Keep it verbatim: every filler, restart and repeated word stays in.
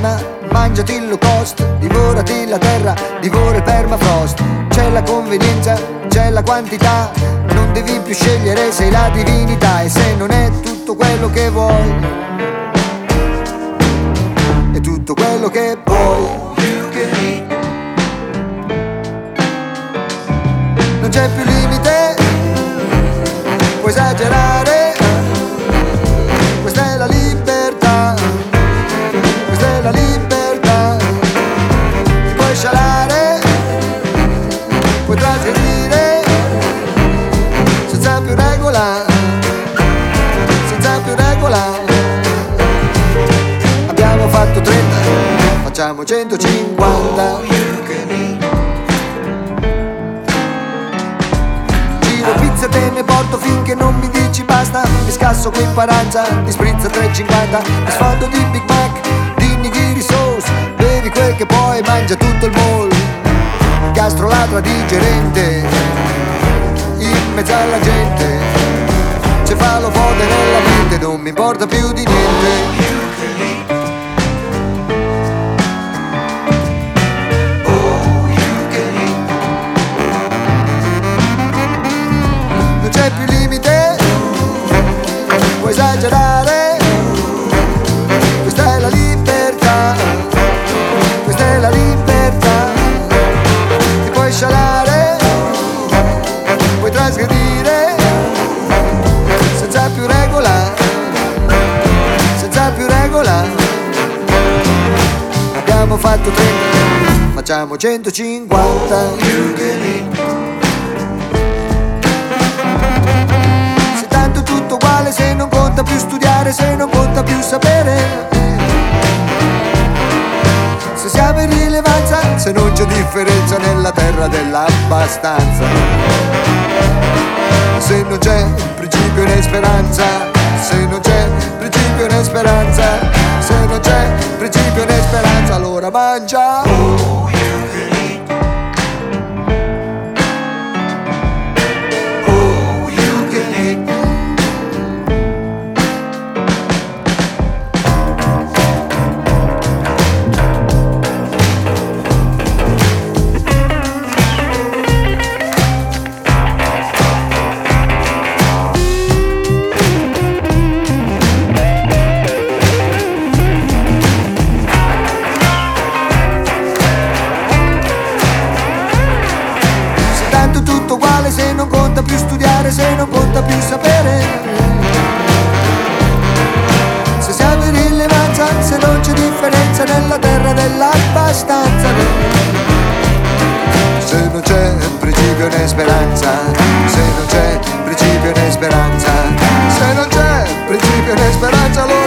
prima, mangiati il low cost, divorati la terra, divora il permafrost. C'è la convenienza, c'è la quantità, non devi più scegliere, sei la divinità. E se non è tutto quello che vuoi, è tutto quello che puoi. Non c'è più limite, puoi esagerare, questa è la libertà, questa è la libertà. Ti puoi scialare, puoi trasgredire, senza più regola, senza più regola. Abbiamo fatto trenta, facciamo centocinquanta. Pizza te ne porto finché non mi dici basta. Mi scasso qui in paranza, ti sprizza tre e cinquanta. Mi sfondo di Big Mac, di nigiri sauce. Bevi quel che puoi, mangia tutto il mall. Gastroladra digerente, in mezzo alla gente. Cefalopote nella mente, non mi importa più di niente. Non c'è più limite, puoi esagerare, questa è la libertà, questa è la libertà. Ti puoi scialare, puoi trasgredire, senza più regola, senza più regola. Abbiamo fatto trenta, facciamo centocinquanta. Tutto uguale se non conta più studiare, se non conta più sapere, se siamo in rilevanza, se non c'è differenza nella terra dell'abbastanza, se non c'è principio né speranza, se non c'è principio né speranza, se non c'è principio né speranza, allora mangia. Tutto uguale se non conta più studiare, se non conta più sapere, se siamo in rilevanza, se non c'è differenza nella terra dell'abbastanza, se non c'è principio né speranza, se non c'è principio né speranza, se non c'è principio né speranza, allora